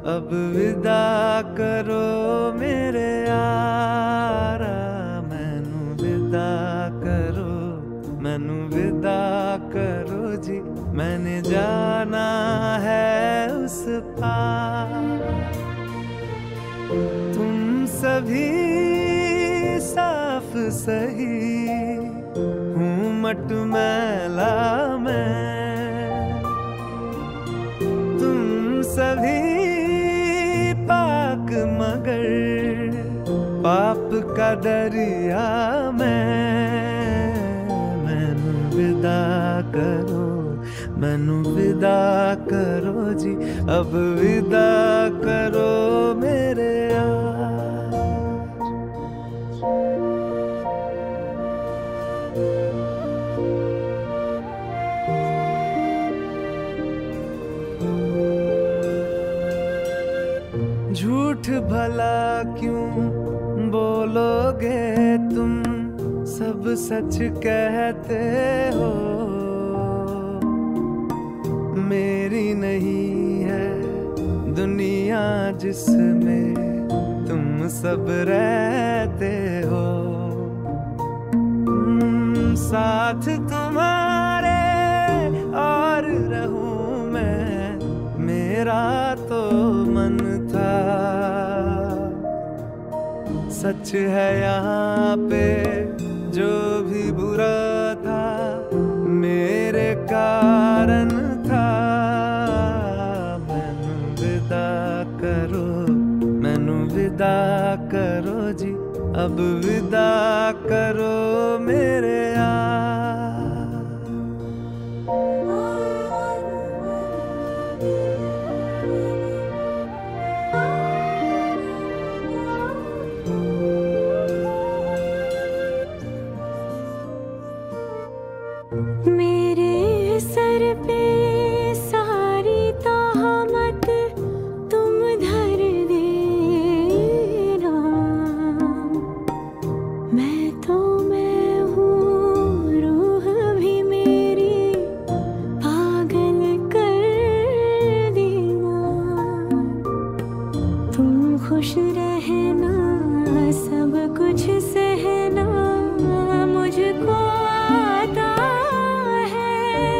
अब विदा करो मेरे यारा, मैनू विदा करो, मैनू विदा करो जी, मैंने जाना है उस पार। तुम सभी साफ सही हूँ मटमैला मैं, तुम सभी पाक मगर पाप का दरिया मैनू विदा करो, मैनू विदा करो जी, अब विदा करो मेरे यार। झूठ भला क्यों बोलोगे तुम, सब सच कहते हो। मेरी नहीं है दुनिया जिसमें तुम सब रहते हो, साथ तुम्हारे और रहूं मैं, मेरा तो मन था। सच है यहाँ पे जो भी बुरा था मेरे कारण था। मैनू विदा करो, मैनू विदा करो जी, अब विदा करो मेरे यार। मेरे सर पे सारी तहमत तुम धर देना, मैं तो मैं हूँ, रूह भी मेरी पागल कर देना। तुम खुश रहना, सब कुछ सहना मुझको आता है।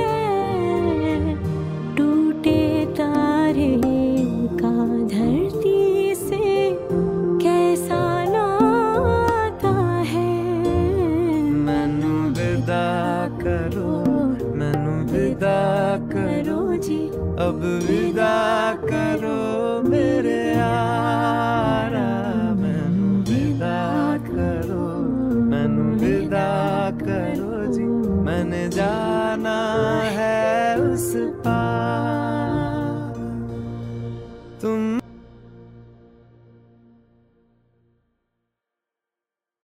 टूटे तारे का धरती से कैसा नाता है। मैनू विदा करो, मैनू विदा करो जी, अब विदा करो मेरे यारा। मैनू विदा करो, मैनू विदा करो जी, मैंने जाना है उस पार।